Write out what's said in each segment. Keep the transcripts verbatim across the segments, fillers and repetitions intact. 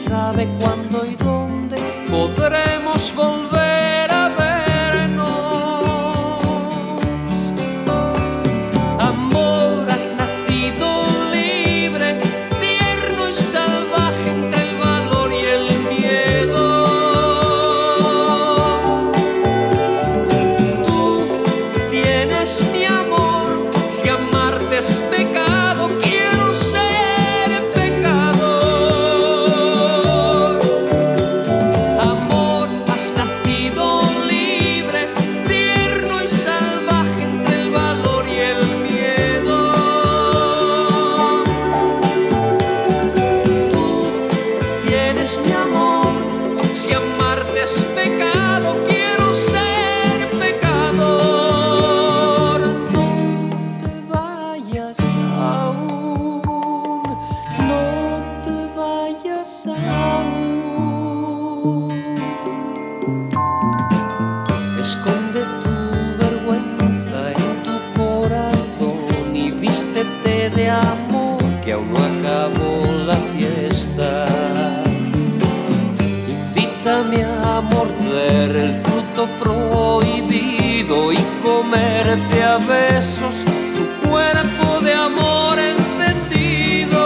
sabe cuándo y dónde podremos volver a vernos. Amor, has nacido libre, tierno y salvaje entre el valor y el miedo. Tú tienes mi amor, si amarte es pecado, quiero ser mi amor, si amarte es pecado, quiero ser pecador. No te vayas aún, no te vayas aún. Esconde tu vergüenza en tu corazón y vístete de amor, que aún no acabó la fiesta. Invítame a morder el fruto prohibido y comerte a besos tu cuerpo de amor encendido.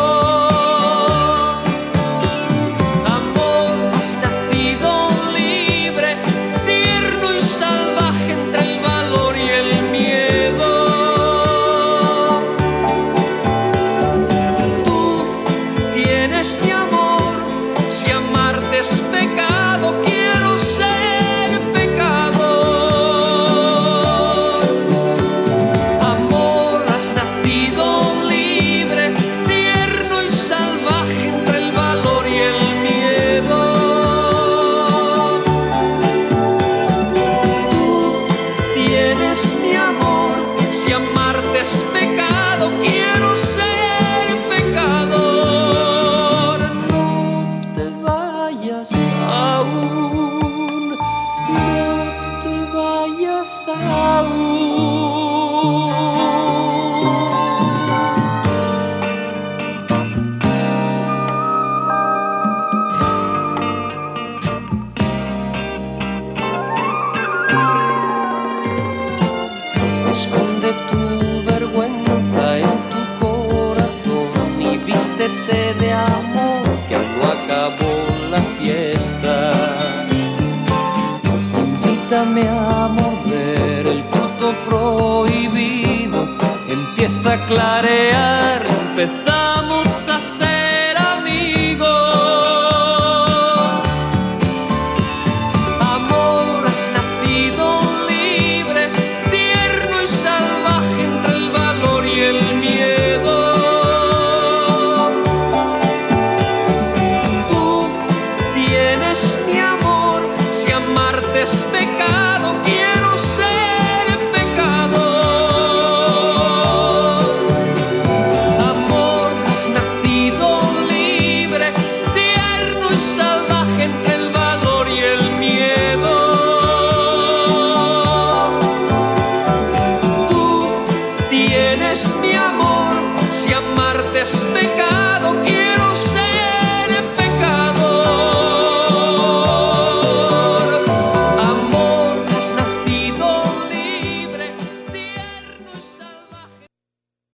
Amor, has nacido libre, tierno y salvaje entre el valor y el miedo. Tú tienes mi amor, si amarte es pecado, quiero ser pecador. Amor, has nacido libre, tierno y salvaje entre el valor y el miedo. Tú tienes mi amor, si amarte es pecado, quiero ser pecador. Aún, no te vayas aún. Esconde tu vergüenza en tu corazón y vístete de amor, que aún no acabó la fiesta. Invítame a morder el fruto prohibido, empieza a clarear, empezamos a ser amigos. Amor, has nacido libre, tierno y salvaje entre el valor y el miedo. Tienes mi amor, si amarte es pecado, quiero ser pecador. Amor, has nacido libre, tierno y salvaje entre el valor y el miedo. Tú tienes mi amor, si amarte es pecado,